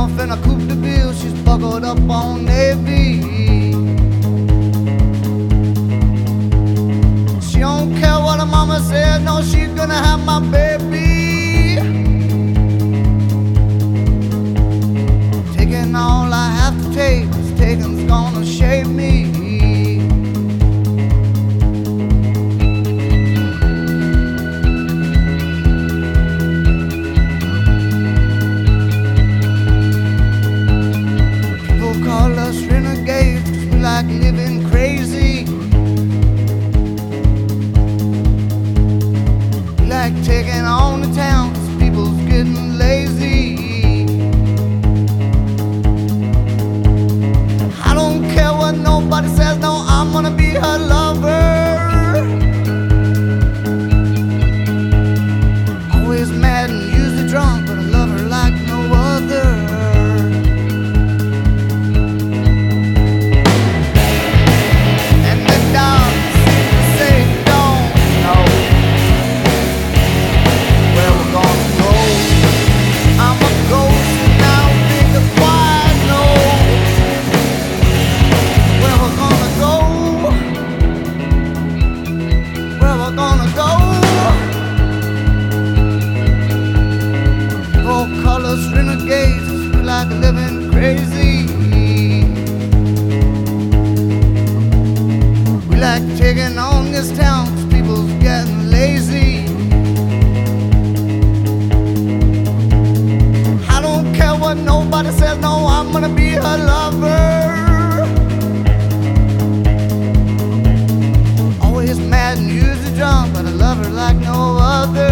off in a coupe de ville. She's buckled up on Navy. She don't care what her mama says. No, she's gonna have my baby. Taking all I have to take. This taking's gonna shape me. Like living crazy, like taking on the town, 'cause people's getting lazy. I don't care what nobody says, no, I'm gonna be her lover. Always mad and usually drunk, but I love her like no other. Renegades, feel like living crazy. We like taking on this town, 'cause people's getting lazy. I don't care what nobody says, no, I'm gonna be her lover. Always mad and usually drunk, but I love her like no other.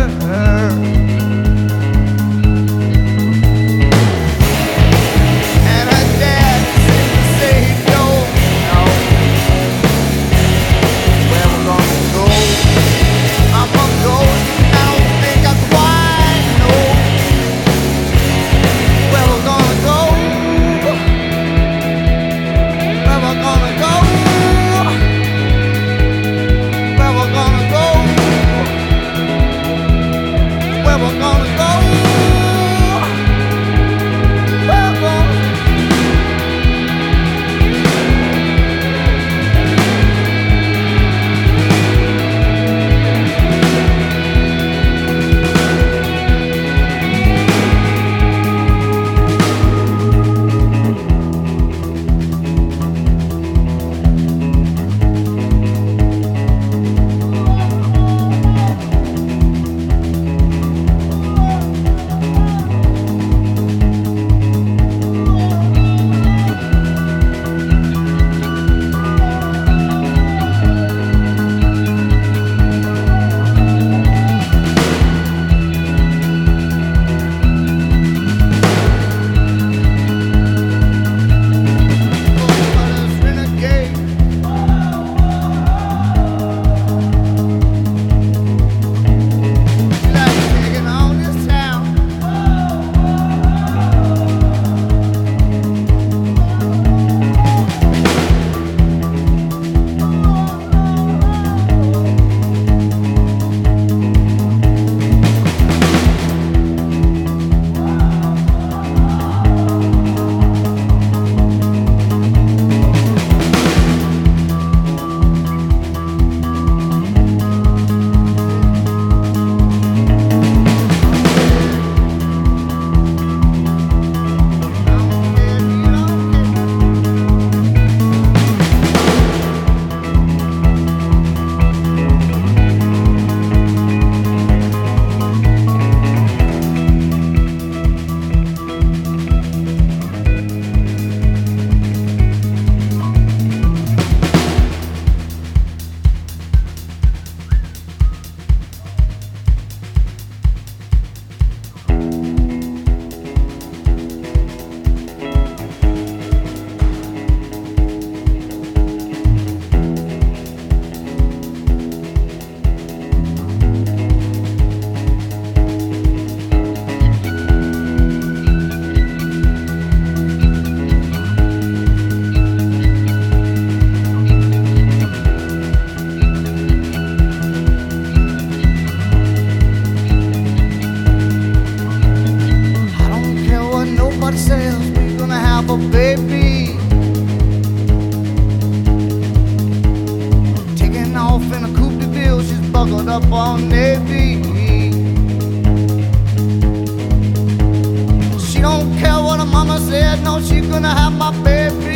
little baby. Taking off in a coupe de ville, she's buckled up on navy. She don't care what her mama said, no, she's gonna have my baby.